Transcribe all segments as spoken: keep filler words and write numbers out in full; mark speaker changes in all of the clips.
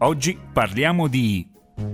Speaker 1: Oggi parliamo di...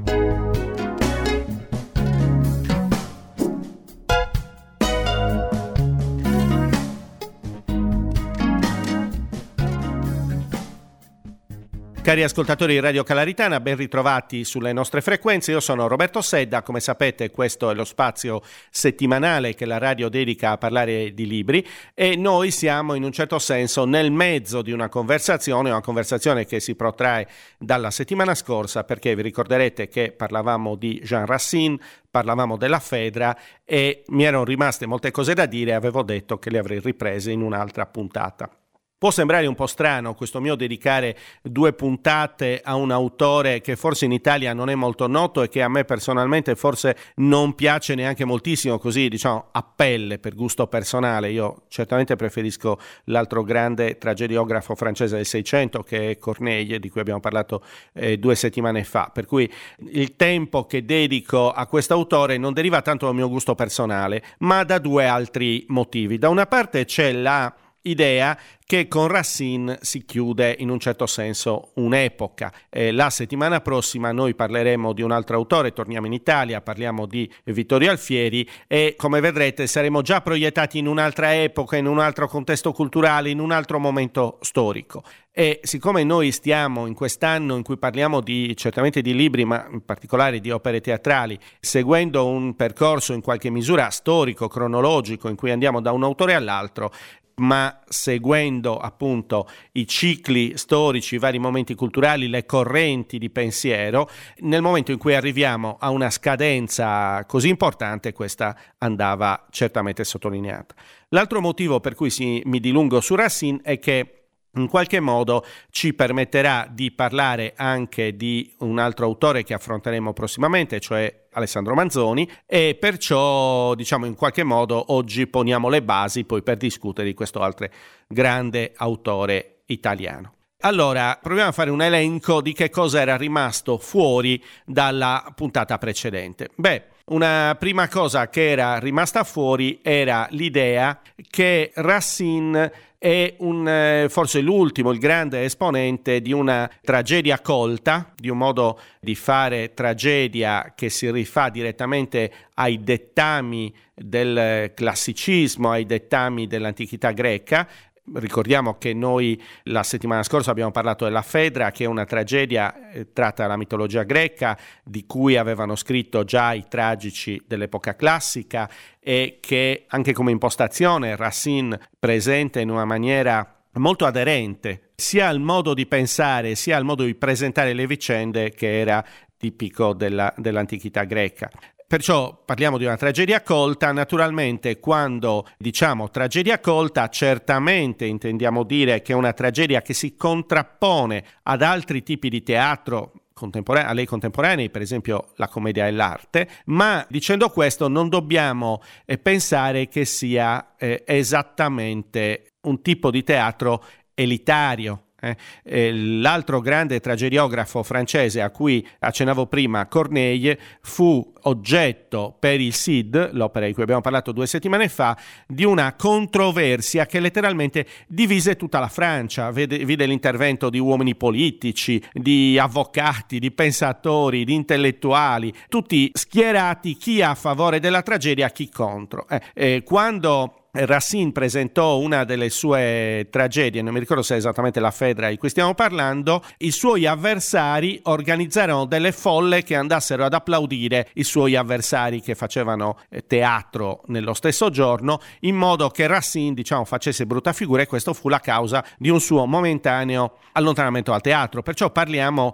Speaker 2: Cari ascoltatori di Radio Calaritana, ben ritrovati sulle nostre frequenze. Io sono Roberto Sedda, come sapete questo è lo spazio settimanale che la radio dedica a parlare di libri e noi siamo in un certo senso nel mezzo di una conversazione, una conversazione che si protrae dalla settimana scorsa, perché vi ricorderete che parlavamo di Jean Racine, parlavamo della Fedra e mi erano rimaste molte cose da dire e avevo detto che le avrei riprese in un'altra puntata. Può sembrare un po' strano questo mio dedicare due puntate a un autore che forse in Italia non è molto noto e che a me personalmente forse non piace neanche moltissimo, così diciamo a pelle, per gusto personale. Io certamente preferisco l'altro grande tragediografo francese del Seicento che è Corneille, di cui abbiamo parlato eh, due settimane fa, per cui il tempo che dedico a questo autore non deriva tanto dal mio gusto personale, ma da due altri motivi. Da una parte c'è la idea che con Racine si chiude in un certo senso un'epoca. Eh, la settimana prossima noi parleremo di un altro autore, torniamo in Italia, parliamo di Vittorio Alfieri e come vedrete saremo già proiettati in un'altra epoca, in un altro contesto culturale, in un altro momento storico. E siccome noi stiamo in quest'anno in cui parliamo di certamente di libri, ma in particolare di opere teatrali, seguendo un percorso in qualche misura storico, cronologico, in cui andiamo da un autore all'altro, ma seguendo appunto i cicli storici, i vari momenti culturali, le correnti di pensiero, nel momento in cui arriviamo a una scadenza così importante, questa andava certamente sottolineata. L'altro motivo per cui si, mi dilungo su Racine è che in qualche modo ci permetterà di parlare anche di un altro autore che affronteremo prossimamente, cioè Alessandro Manzoni, e perciò diciamo in qualche modo oggi poniamo le basi poi per discutere di questo altro grande autore italiano. Allora, proviamo a fare un elenco di che cosa era rimasto fuori dalla puntata precedente. Beh, una prima cosa che era rimasta fuori era l'idea che Racine è un, forse l'ultimo, il grande esponente di una tragedia colta, di un modo di fare tragedia che si rifà direttamente ai dettami del classicismo, ai dettami dell'antichità greca. Ricordiamo che noi la settimana scorsa abbiamo parlato della Fedra, che è una tragedia eh, tratta dalla mitologia greca, di cui avevano scritto già i tragici dell'epoca classica e che anche come impostazione Racine presenta in una maniera molto aderente sia al modo di pensare sia al modo di presentare le vicende che era tipico della, dell'antichità greca. Perciò parliamo di una tragedia colta. Naturalmente quando diciamo tragedia colta certamente intendiamo dire che è una tragedia che si contrappone ad altri tipi di teatro contemporanei, a lei contemporanei, per esempio la commedia e l'arte, ma dicendo questo non dobbiamo eh, pensare che sia eh, esattamente un tipo di teatro elitario. Eh, eh, l'altro grande tragediografo francese a cui accennavo prima, Corneille, fu oggetto per il Cid, l'opera di cui abbiamo parlato due settimane fa, di una controversia che letteralmente divise tutta la Francia. Vede, vide l'intervento di uomini politici, di avvocati, di pensatori, di intellettuali, tutti schierati, chi a favore della tragedia, chi contro. Eh, eh, quando Racine presentò una delle sue tragedie, non mi ricordo se è esattamente la Fedra di cui stiamo parlando, i suoi avversari organizzarono delle folle che andassero ad applaudire i suoi avversari che facevano teatro nello stesso giorno, in modo che Racine, diciamo, facesse brutta figura, e questo fu la causa di un suo momentaneo allontanamento dal teatro. Perciò parliamo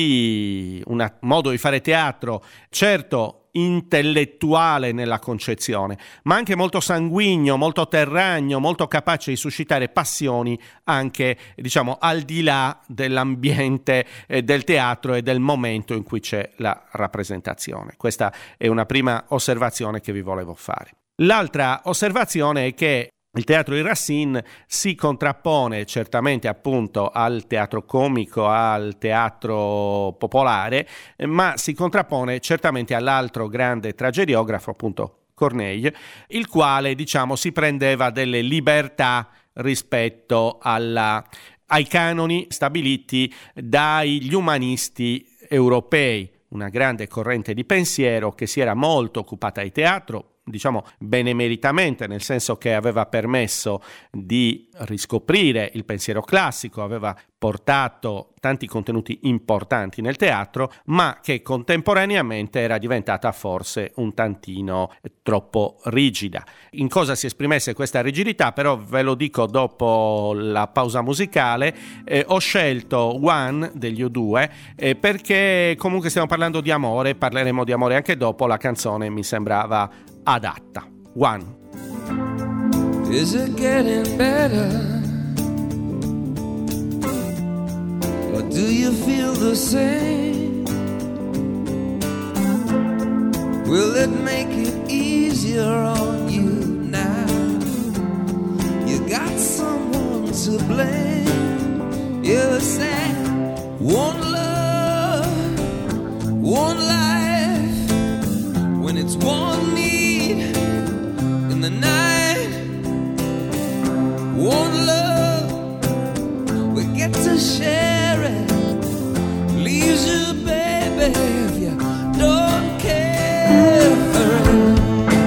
Speaker 2: di un modo di fare teatro, certo intellettuale nella concezione, ma anche molto sanguigno, molto terragno, molto capace di suscitare passioni anche, diciamo, al di là dell'ambiente eh, del teatro e del momento in cui c'è la rappresentazione. Questa è una prima osservazione che vi volevo fare. L'altra osservazione è che il teatro di Racine si contrappone certamente appunto al teatro comico, al teatro popolare, ma si contrappone certamente all'altro grande tragediografo, appunto Corneille, il quale, diciamo, si prendeva delle libertà rispetto alla ai canoni stabiliti dagli umanisti europei, una grande corrente di pensiero che si era molto occupata di teatro, diciamo benemeritamente, nel senso che aveva permesso di riscoprire il pensiero classico, aveva portato tanti contenuti importanti nel teatro, ma che contemporaneamente era diventata forse un tantino troppo rigida. In cosa si esprimesse questa rigidità, però ve lo dico dopo la pausa musicale. Eh, ho scelto One degli U due eh, perché comunque stiamo parlando di amore, parleremo di amore anche dopo, la canzone mi sembrava adatta. One.
Speaker 3: Is it getting better? Or do you feel the same? Will it make it easier on you now? You got someone to blame. You said one love, one life. When it's one need in the night, one love, we get to share it. Leaves you, baby, if you don't care for it.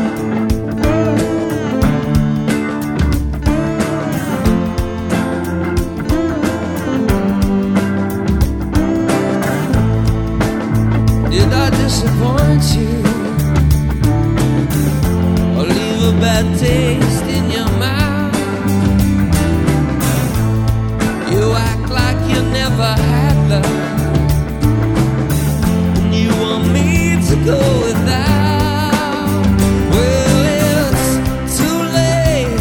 Speaker 3: Did I disappoint you? Or leave a bad taste in your mouth? You act like you never had love, and you want me to go without. Well, it's too late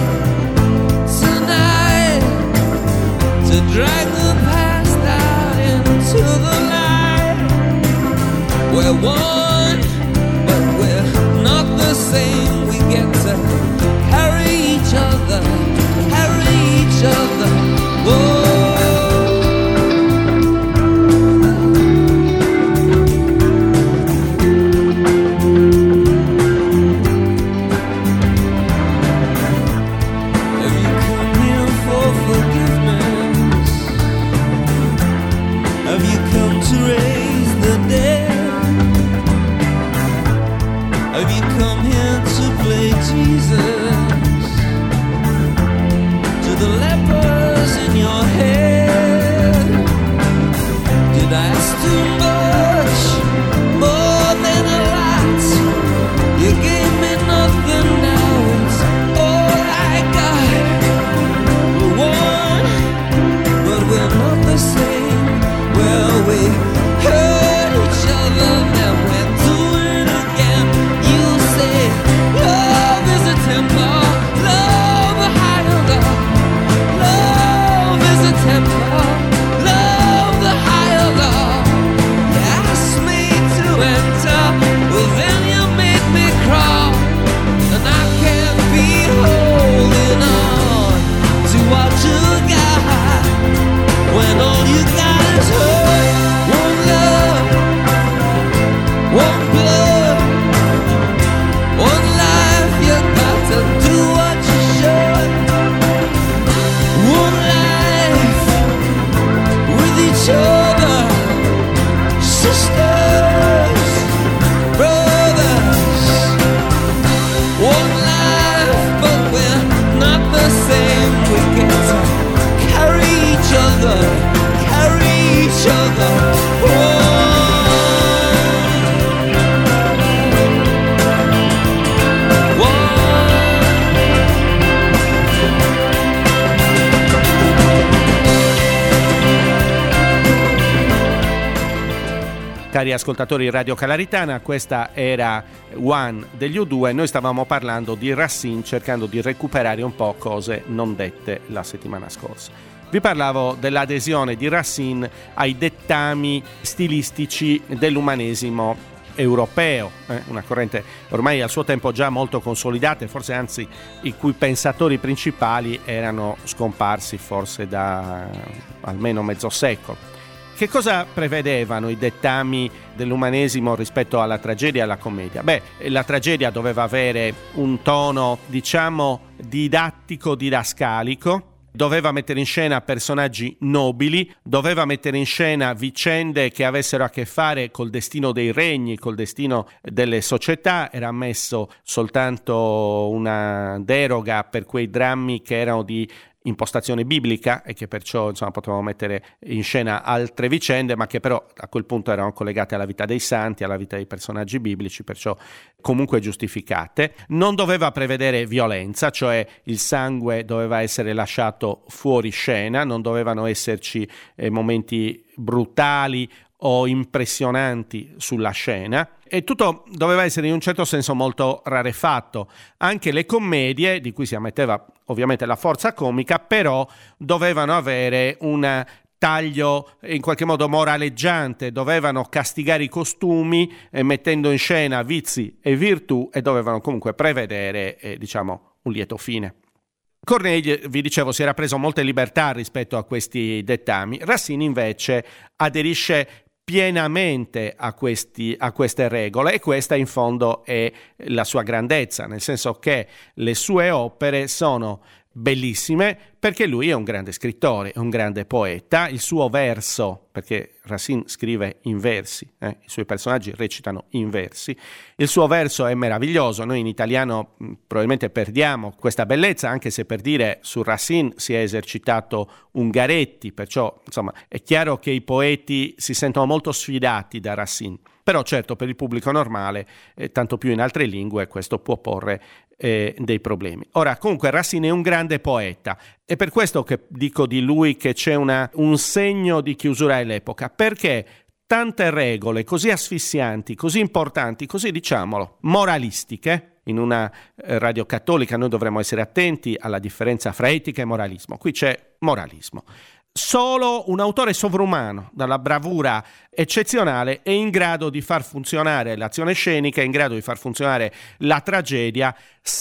Speaker 3: tonight to drag the past out into the night. We're one, but we're not the same. We get to carry each other, carry each other. Whoa. Have you come here for forgiveness? Have you come to raise the dead? Have you come here to play Jesus to the lepers in your head? Did I ask too much, more than a lot? You gave me nothing, now it's all I got. We're one, but we're not the same. Well, we hurt each other, then we're doing it again. You say love is a temper, love a higher love. Love is a temper, love the higher love. You asked me to enter, well then you made me crawl, and I can't be holding on to what you got when all you got is hurt. One love, one blood, one life. You got to do what you should. One life with each other, sisters, brothers. One life, but we're not the same. We get to carry each other, carry each other. One.
Speaker 2: Cari ascoltatori di Radio Calaritana, questa era One degli U due. Noi stavamo parlando di Racine, cercando di recuperare un po' cose non dette la settimana scorsa. Vi parlavo dell'adesione di Racine ai dettami stilistici dell'umanesimo europeo, eh? una corrente ormai al suo tempo già molto consolidata, e forse anzi i cui pensatori principali erano scomparsi forse da almeno mezzo secolo. Che cosa prevedevano i dettami dell'umanesimo rispetto alla tragedia e alla commedia? Beh, la tragedia doveva avere un tono, diciamo, didattico, didascalico, doveva mettere in scena personaggi nobili, doveva mettere in scena vicende che avessero a che fare col destino dei regni, col destino delle società. Era ammesso soltanto una deroga per quei drammi che erano di impostazione biblica e che perciò insomma potevamo mettere in scena altre vicende, ma che però a quel punto erano collegate alla vita dei santi, alla vita dei personaggi biblici, perciò comunque giustificate. Non doveva prevedere violenza, cioè il sangue doveva essere lasciato fuori scena, non dovevano esserci eh, momenti brutali o impressionanti sulla scena, e tutto doveva essere in un certo senso molto rarefatto. Anche le commedie, di cui si ammetteva ovviamente la forza comica, però dovevano avere un taglio in qualche modo moraleggiante, dovevano castigare i costumi eh, mettendo in scena vizi e virtù, e dovevano comunque prevedere eh, diciamo un lieto fine. Corneille, vi dicevo, si era preso molte libertà rispetto a questi dettami. Racine invece aderisce pienamente a, questi, a queste regole, e questa in fondo è la sua grandezza, nel senso che le sue opere sono bellissime perché lui è un grande scrittore, è un grande poeta. Il suo verso, perché Racine scrive in versi, eh, i suoi personaggi recitano in versi, il suo verso è meraviglioso. Noi in italiano mh, probabilmente perdiamo questa bellezza, anche se per dire su Racine si è esercitato Ungaretti, perciò insomma è chiaro che i poeti si sentono molto sfidati da Racine. Però certo, per il pubblico normale, eh, tanto più in altre lingue, questo può porre eh, dei problemi. Ora, comunque Racine è un grande poeta, è per questo che dico di lui che c'è una, un segno di chiusura all'epoca, perché tante regole così asfissianti, così importanti, così diciamolo, moralistiche. In una eh, radio cattolica noi dovremmo essere attenti alla differenza fra etica e moralismo. Qui c'è moralismo. Solo un autore sovrumano, dalla bravura eccezionale, è in grado di far funzionare l'azione scenica, è in grado di far funzionare la tragedia,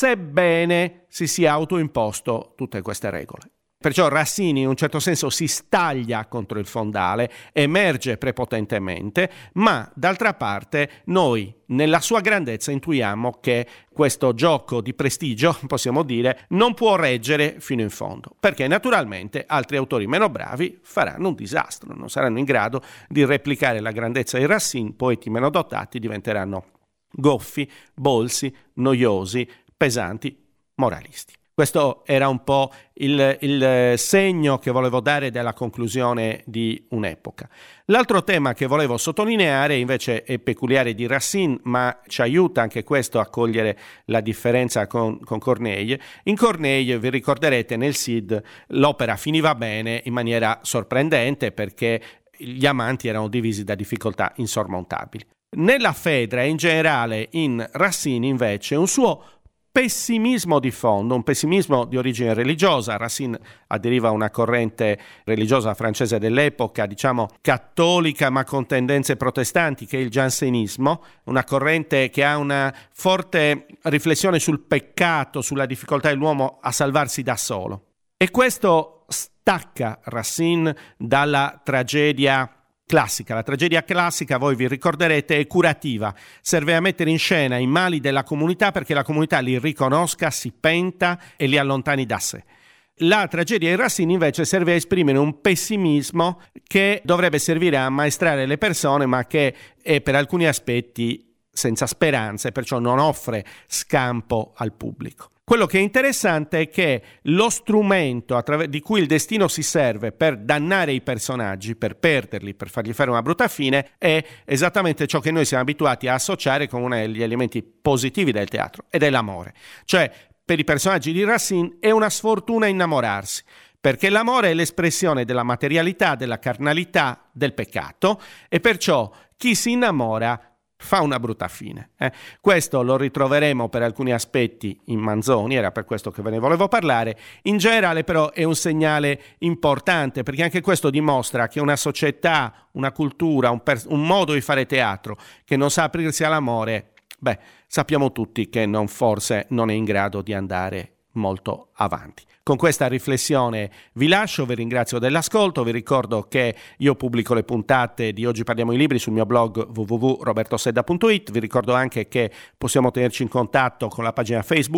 Speaker 2: sebbene si sia autoimposto tutte queste regole. Perciò Racine in un certo senso si staglia contro il fondale, emerge prepotentemente, ma d'altra parte noi nella sua grandezza intuiamo che questo gioco di prestigio, possiamo dire, non può reggere fino in fondo, perché naturalmente altri autori meno bravi faranno un disastro, non saranno in grado di replicare la grandezza di Racine. Poeti meno dotati diventeranno goffi, bolsi, noiosi, pesanti, moralisti. Questo era un po' il, il segno che volevo dare della conclusione di un'epoca. L'altro tema che volevo sottolineare invece è peculiare di Racine, ma ci aiuta anche questo a cogliere la differenza con, con Corneille. In Corneille, vi ricorderete, nel Cid l'opera finiva bene in maniera sorprendente perché gli amanti erano divisi da difficoltà insormontabili. Nella Fedra e in generale in Racine invece un suo pessimismo di fondo, un pessimismo di origine religiosa. Racine aderiva a una corrente religiosa francese dell'epoca, diciamo cattolica ma con tendenze protestanti, che è il jansenismo, una corrente che ha una forte riflessione sul peccato, sulla difficoltà dell'uomo a salvarsi da solo. E questo stacca Racine dalla tragedia classica. La tragedia classica, voi vi ricorderete, è curativa, serve a mettere in scena i mali della comunità perché la comunità li riconosca, si penta e li allontani da sé. La tragedia di Racine invece serve a esprimere un pessimismo che dovrebbe servire a ammaestrare le persone, ma che è per alcuni aspetti senza speranze, perciò non offre scampo al pubblico. Quello che è interessante è che lo strumento attraver- di cui il destino si serve per dannare i personaggi, per perderli, per fargli fare una brutta fine, è esattamente ciò che noi siamo abituati a associare con uno degli elementi positivi del teatro, ed è l'amore. Cioè, per i personaggi di Racine è una sfortuna innamorarsi, perché l'amore è l'espressione della materialità, della carnalità, del peccato, e perciò chi si innamora fa una brutta fine. Eh. Questo lo ritroveremo per alcuni aspetti in Manzoni, era per questo che ve ne volevo parlare. In generale però è un segnale importante, perché anche questo dimostra che una società, una cultura, un, pers- un modo di fare teatro che non sa aprirsi all'amore, beh, sappiamo tutti che non, forse non è in grado di andare molto avanti. Con questa riflessione vi lascio, vi ringrazio dell'ascolto, vi ricordo che io pubblico le puntate di Oggi Parliamo di Libri sul mio blog w w w punto robertosedda punto it, vi ricordo anche che possiamo tenerci in contatto con la pagina Facebook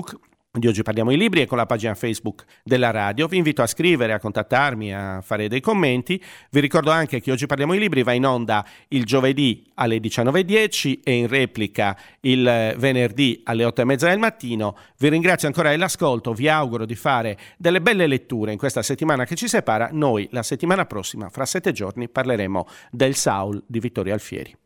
Speaker 2: di Oggi Parliamo di Libri e con la pagina Facebook della radio. Vi invito a scrivere, a contattarmi, a fare dei commenti. Vi ricordo anche che Oggi Parliamo di Libri va in onda il giovedì alle diciannove e dieci e in replica il venerdì alle otto e mezza del mattino. Vi ringrazio ancora dell'ascolto, vi auguro di fare delle belle letture in questa settimana che ci separa. Noi la settimana prossima, fra sette giorni, parleremo del Saul di Vittorio Alfieri.